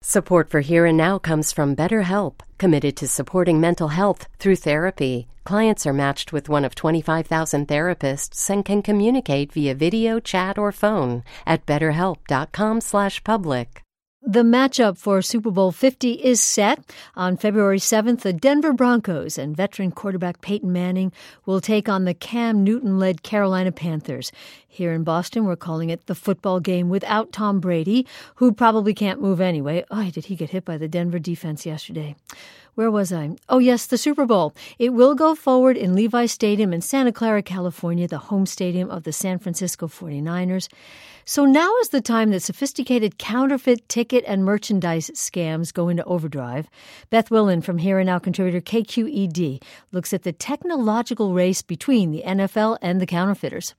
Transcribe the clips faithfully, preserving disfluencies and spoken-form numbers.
Support for Here and Now comes from BetterHelp, committed to supporting mental health through therapy. Clients are matched with one of twenty-five thousand therapists and can communicate via video, chat, or phone at betterhelp.com slash public. The matchup for Super Bowl fifty is set. On February seventh, the Denver Broncos and veteran quarterback Peyton Manning will take on the Cam Newton-led Carolina Panthers. Here in Boston, we're calling it the football game without Tom Brady, who probably can't move anyway. Oh, did he get hit by the Denver defense yesterday? Where was I? Oh, yes, the Super Bowl. It will go forward in Levi Stadium in Santa Clara, California, the home stadium of the San Francisco forty-niners. So now is the time that sophisticated counterfeit ticket and merchandise scams go into overdrive. Beth Willen from Here and Now contributor K Q E D looks at the technological race between the N F L and the counterfeiters.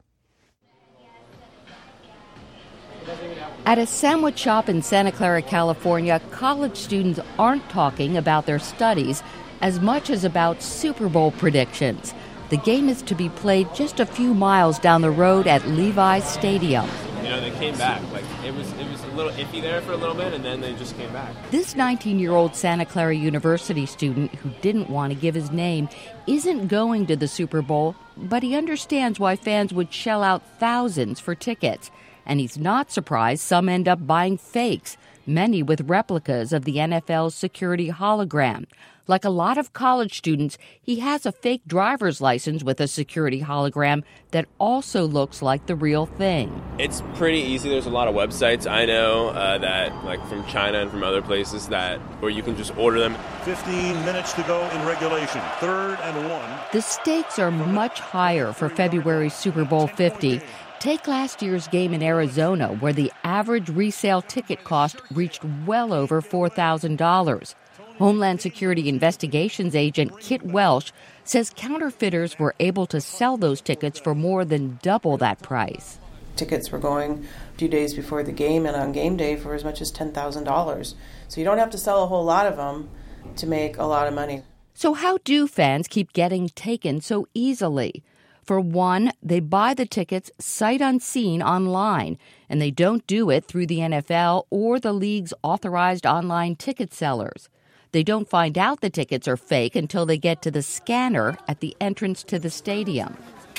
At a sandwich shop in Santa Clara, California, college students aren't talking about their studies as much as about Super Bowl predictions. The game is to be played just a few miles down the road at Levi's Stadium. You know, they came back. Like it was it was a little iffy there for a little bit, and then they just came back. This nineteen-year-old Santa Clara University student who didn't want to give his name isn't going to the Super Bowl, but he understands why fans would shell out thousands for tickets. And he's not surprised some end up buying fakes, many with replicas of the N F L's security hologram. Like a lot of college students, he has a fake driver's license with a security hologram that also looks like the real thing. It's pretty easy. There's a lot of websites I know uh, that, like from China and from other places, that where you can just order them. fifteen minutes to go in regulation, third and one. The stakes are much higher for February Super Bowl fifty. Take last year's game in Arizona, where the average resale ticket cost reached well over four thousand dollars. Homeland Security Investigations agent Kit Welsh says counterfeiters were able to sell those tickets for more than double that price. Tickets were going a few days before the game and on game day for as much as ten thousand dollars. So you don't have to sell a whole lot of them to make a lot of money. So how do fans keep getting taken so easily? For one, they buy the tickets sight unseen online, and they don't do it through the N F L or the league's authorized online ticket sellers. They don't find out the tickets are fake until they get to the scanner at the entrance to the stadium.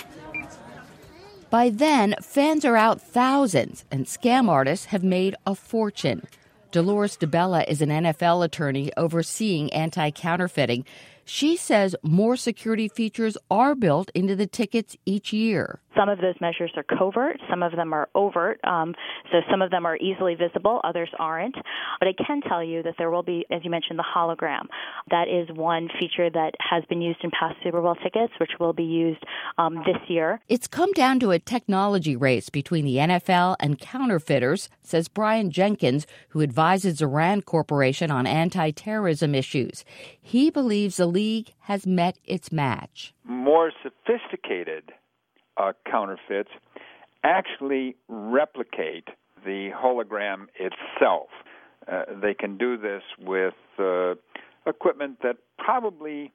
By then, fans are out thousands, and scam artists have made a fortune. Dolores DeBella is an N F L attorney overseeing anti-counterfeiting. She says more security features are built into the tickets each year. Some of those measures are covert, some of them are overt, um, so some of them are easily visible, others aren't. But I can tell you that there will be, as you mentioned, the hologram. That is one feature that has been used in past Super Bowl tickets, which will be used um, this year. It's come down to a technology race between the N F L and counterfeiters, says Brian Jenkins, who advises Iran Corporation on anti-terrorism issues. He believes the league has met its match. More sophisticated uh, counterfeits actually replicate the hologram itself. Uh, they can do this with uh, equipment that probably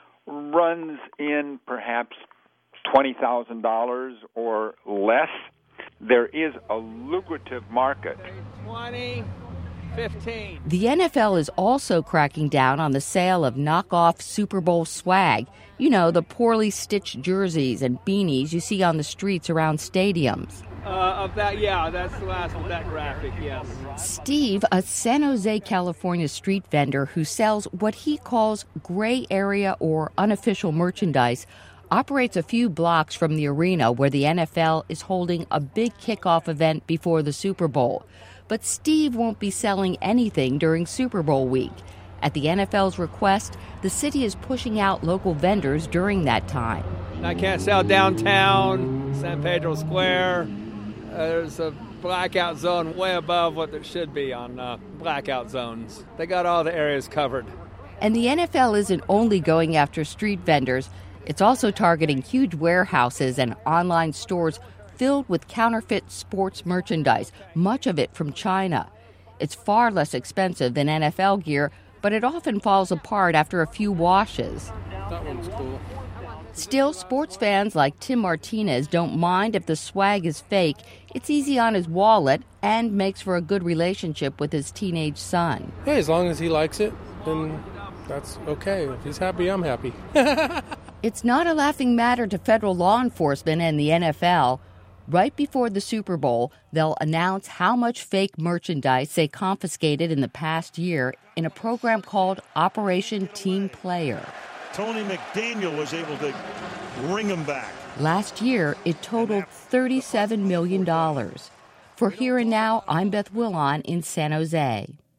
runs in perhaps twenty thousand dollars or less. There is a lucrative market. twenty fifteen. The N F L is also cracking down on the sale of knockoff Super Bowl swag. You know, the poorly stitched jerseys and beanies you see on the streets around stadiums. Uh, of that, yeah, that's the last of that graphic, yes. Steve, a San Jose, California street vendor who sells what he calls gray area or unofficial merchandise, operates a few blocks from the arena where the N F L is holding a big kickoff event before the Super Bowl. But Steve won't be selling anything during Super Bowl week. At the N F L's request, the city is pushing out local vendors during that time. I can't sell downtown, San Pedro Square. Uh, there's a blackout zone way above what there should be on uh, blackout zones. They got all the areas covered. And the N F L isn't only going after street vendors. It's also targeting huge warehouses and online stores filled with counterfeit sports merchandise, much of it from China. It's far less expensive than N F L gear, but it often falls apart after a few washes. That one's cool. Still, sports fans like Tim Martinez don't mind if the swag is fake. It's easy on his wallet and makes for a good relationship with his teenage son. Hey, as long as he likes it, then that's okay. If he's happy, I'm happy. It's not a laughing matter to federal law enforcement and the N F L. Right before the Super Bowl, they'll announce how much fake merchandise they confiscated in the past year in a program called Operation Team Player. Tony McDaniel was able to bring him back. Last year, it totaled thirty-seven million dollars. For Here and Now, I'm Beth Willon in San Jose.